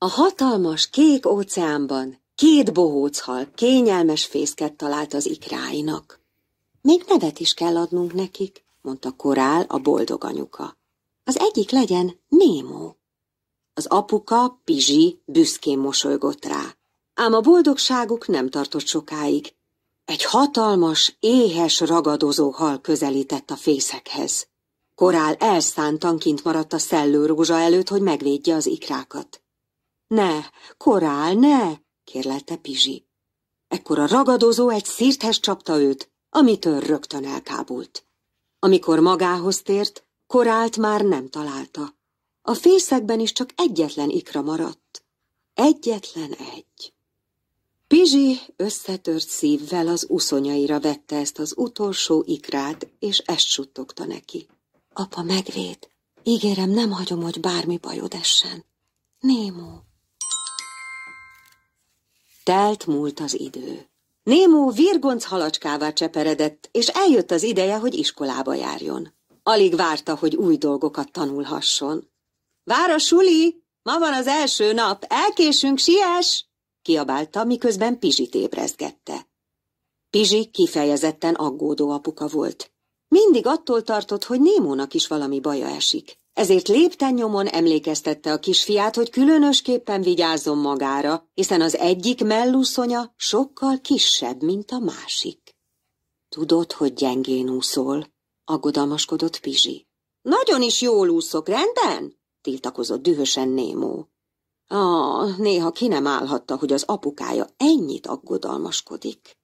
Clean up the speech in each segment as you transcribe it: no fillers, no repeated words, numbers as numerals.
A hatalmas kék óceánban 2 bohóchal kényelmes fészket talált az ikráinak. Még nevet is kell adnunk nekik, mondta Korál, a boldog anyuka. Az egyik legyen Némó. Az apuka, Pizsi, büszkén mosolygott rá. Ám a boldogságuk nem tartott sokáig. Egy hatalmas, éhes, ragadozó hal közelített a fészekhez. Korál elszántan kint maradt a szellőrózsa előtt, hogy megvédje az ikrákat. Ne, Korál, ne, kérlelte Pizsi. Ekkor a ragadozó egy szirthez csapta őt, amitől rögtön elkábult. Amikor magához tért, Korált már nem találta. A fészekben is csak egyetlen ikra maradt. Egyetlen egy. Pizsi összetört szívvel az uszonyaira vette ezt az utolsó ikrát, és ezt suttogta neki. Apa megvéd, ígérem, nem hagyom, hogy bármi bajod essen. Némó. Telt múlt az idő. Némó virgonc halacskává cseperedett, és eljött az ideje, hogy iskolába járjon. Alig várta, hogy új dolgokat tanulhasson. Vár a suli! Ma van az első nap! Elkésünk, siess! Kiabálta, miközben Pizsit ébrezgette. Pizsi kifejezetten aggódó apuka volt. Mindig attól tartott, hogy Némónak is valami baja esik. Ezért lépten nyomon emlékeztette a kisfiát, hogy különösképpen vigyázzon magára, hiszen az egyik mellúszonya sokkal kisebb, mint a másik. Tudod, hogy gyengén úszol? Aggodalmaskodott Pizsi. Nagyon is jól úszok, rendben? Tiltakozott dühösen Némó. Néha ki nem állhatta, hogy az apukája ennyit aggodalmaskodik.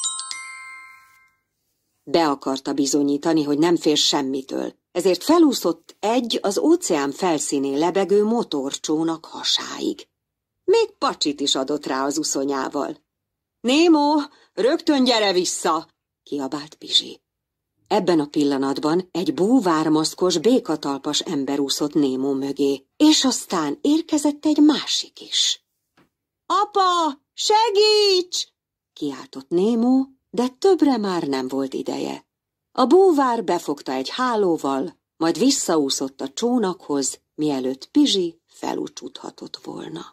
Be akarta bizonyítani, hogy nem fél semmitől, ezért felúszott egy az óceán felszínén lebegő motorcsónak hasáig. Még pacsit is adott rá az uszonyával. Némó, rögtön gyere vissza! Kiabált Pizsi. Ebben a pillanatban egy búvármaszkos, békatalpas ember úszott Némó mögé, és aztán érkezett egy másik is. Apa, segíts! Kiáltott Némó, de többre már nem volt ideje. A búvár befogta egy hálóval, majd visszaúszott a csónakhoz, mielőtt Pizsi felúcsúthatott volna.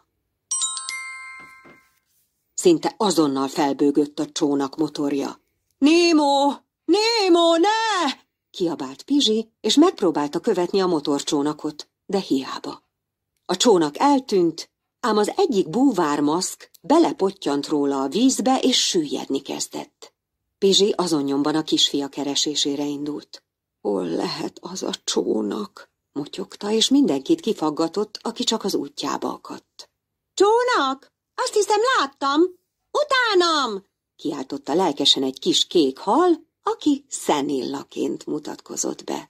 Szinte azonnal felbőgött a csónak motorja. Némó! Némó, ne! Kiabált Pizsi, és megpróbálta követni a motorcsónakot, de hiába. A csónak eltűnt, ám az egyik búvármaszk belepottyant róla a vízbe, és süllyedni kezdett. Pizsi azon nyomban a kisfia keresésére indult. Hol lehet az a csónak? Motyogta, és mindenkit kifaggatott, aki csak az útjába akadt. Csónak? Azt hiszem, láttam! Utánam! Kiáltotta lelkesen egy kis kék hal, aki Szennillaként mutatkozott be.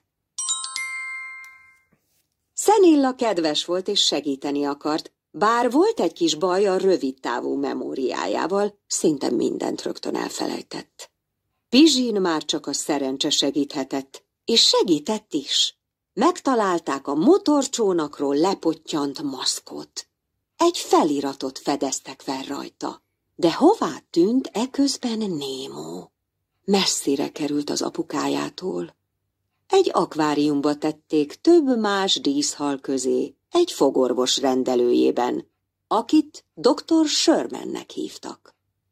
Szenilla kedves volt és segíteni akart, bár volt egy kis baj a rövidtávú memóriájával, szinte mindent rögtön elfelejtett. Pizsin már csak a szerencse segíthetett, és segített is. Megtalálták a motorcsónakról lepottyant maszkot. Egy feliratot fedeztek fel rajta. De hová tűnt eközben Némó? Messzire került az apukájától. Egy akváriumba tették több más díszhal közé, egy fogorvos rendelőjében, akit dr. Shermannek hívtak.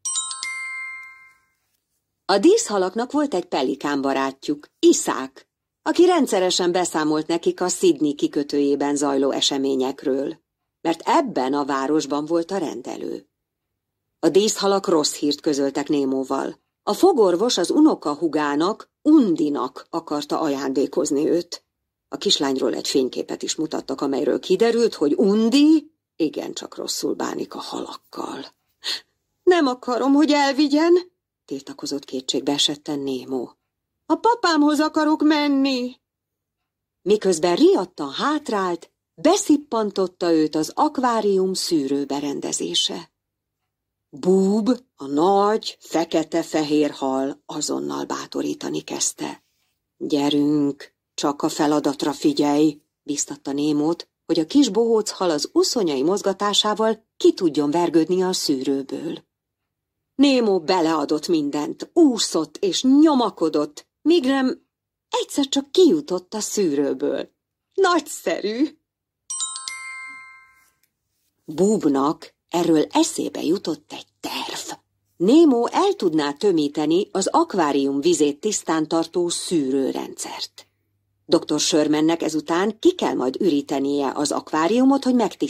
A díszhalaknak volt egy pelikán barátjuk, Iszák, aki rendszeresen beszámolt nekik a Sydney kikötőjében zajló eseményekről, mert ebben a városban volt a rendelő. A díszhalak rossz hírt közöltek Némóval. A fogorvos az unokahugának, Undinak akarta ajándékozni őt. A kislányról egy fényképet is mutattak, amelyről kiderült, hogy Undi igencsak rosszul bánik a halakkal. Nem akarom, hogy elvigyen, tiltakozott kétségbe esetten Némó. A papámhoz akarok menni. Miközben riadtan hátrált, beszippantotta őt az akvárium szűrőberendezése. Búb, a nagy, fekete-fehér hal azonnal bátorítani kezdte. Gyerünk, csak a feladatra figyelj, biztatta Némót, hogy a kis bohóc hal az uszonyai mozgatásával ki tudjon vergődni a szűrőből. Némó beleadott mindent, úszott és nyomakodott, míg nem egyszer csak kijutott a szűrőből. Nagyszerű! Boobnak erről eszébe jutott egy terv. Nemo el tudná tömíteni az akvárium vizét tisztán tartó szűrőrendszert. Dr. Shermannek ezután ki kell majd ürítenie az akváriumot, hogy megtisztítsa.